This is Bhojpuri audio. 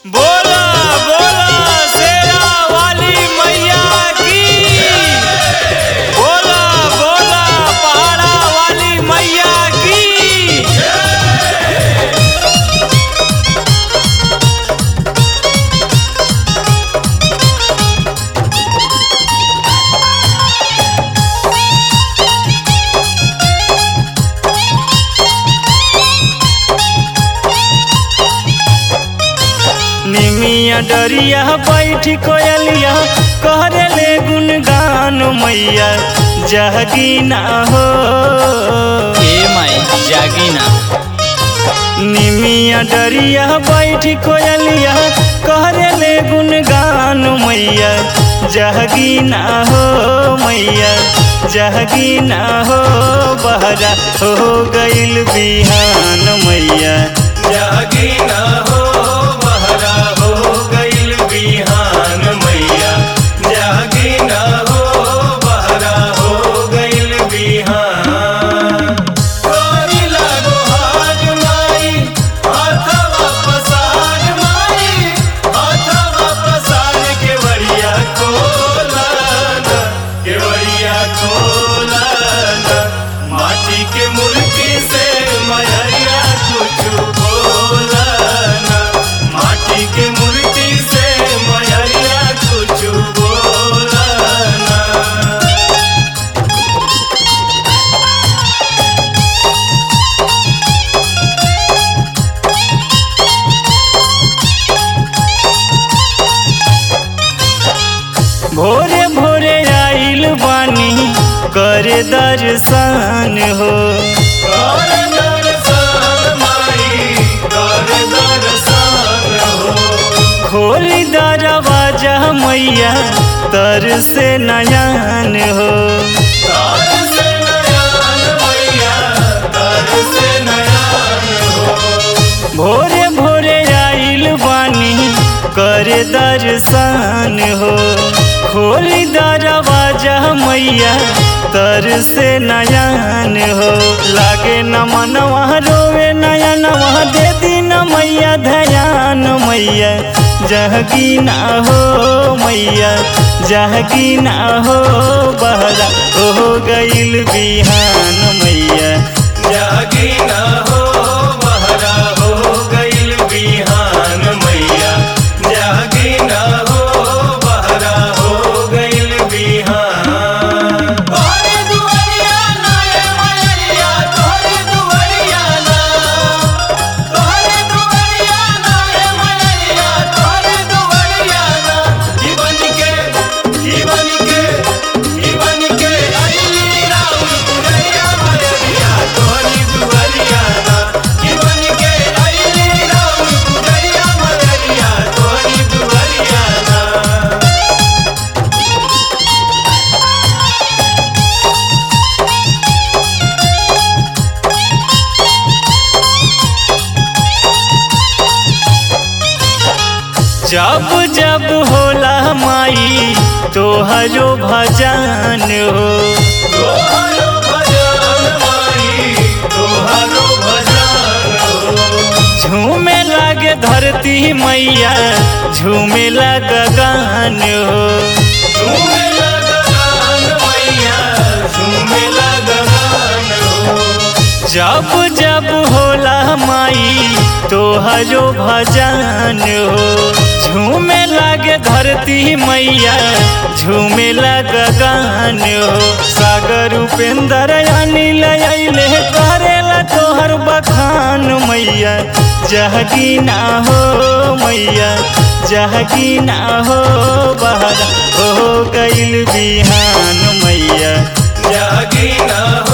बोला बोला शेरा वाली मैया की। बोला बोला पहाड़ा वाली मैया की। निमिया डरिया बैठी कोयलिया कहरे ले गुनगान मैया जागी ना हो। ए माई जागी ना। निमिया डरिया बैठी कोयलिया कहरे ले गुनगान मैया जागी ना हो। मैया जागी ना हो। बहरा हो गइल बिहान मैया जागी ना हो। बहरा हो गइल बिहान मैया जागी ना हो। बहरा हो गइल बिहान। कोरी लागो हाथ माई हाथवा पसार माई हाथवा पसार केवड़िया खोलाना केवड़िया खोलाना। माटी के मूर्ति से मयरिया कुछ बोलाना। माटी के मूर्ति से मयरिया कुछ बोलाना। भोरे भोरे आइल बानी करे दर्शन हो। करे दर्शन माई करे दर्शन हो। खोली दरवाजा मैया तर से नयन हो। तर से नयन मैया तर से नयन हो। भोरे भोरे आइल बानी करे दर्शन हो। खोली दरवाजा मैया तर से नयन हो। लागे न मनवा रोवे नयनवा दे दी न मैया ध्यान मैया जागी ना हो। मैया जागी ना हो। बहरा हो गइल बिहान मैया जागी ना हो। बहरा हो गइल बिहान मैया जागी ना हो। बहरा हो गइल बिहान। तोहरे दुआरिया ना ए मयरिया तोहरे दुआरिया ना। तोहरे दुआरिया ना ए मयरिया तोहरे दुआरिया ना। ई बन के आइली राउर दुआरिया मयरिया तोहरी दुआरिया ना। ई बन के आइली राउर दुआरिया मयरिया तोहरी दुआरिया ना। जब जब होला माई तोहरो भजन हो। तोहरो भजन माई तोहरो भजन हो। झूमे लागे धरती मैया झूमे लागे गगन हो। झूमे लागे गगन मैया झूमे लागे गगन हो। जब जब होला माई तोहरो भजन हो। झूमे लागे धरती मैया झूमे लागे गगन हो। सागर उपेंद्र अनिल अइले करेला तोहर बखान मैया जागी ना हो। मैया जागी ना हो। बहरा हो गइल बिहान मैया जागी ना हो।